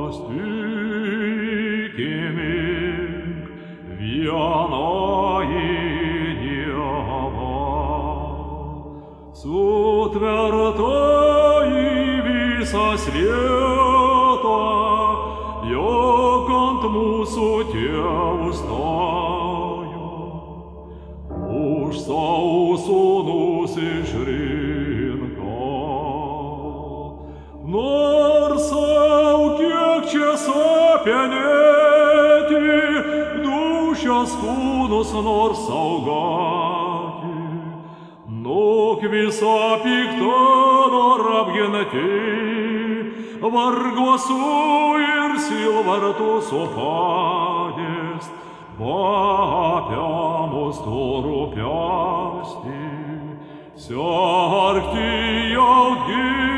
tikimink vienoji Dievą. Sutvertoji visą svietą, jog ant mūsų tėvų stojo, už savo sūnus išrinko. Nors sau kiek čia sapenėti, dūšios kūnus nors saugoti, nuk visą piktą nor apginti, varguosų ir silvartų supadės, papiamus tu rūpesti, siarkti jau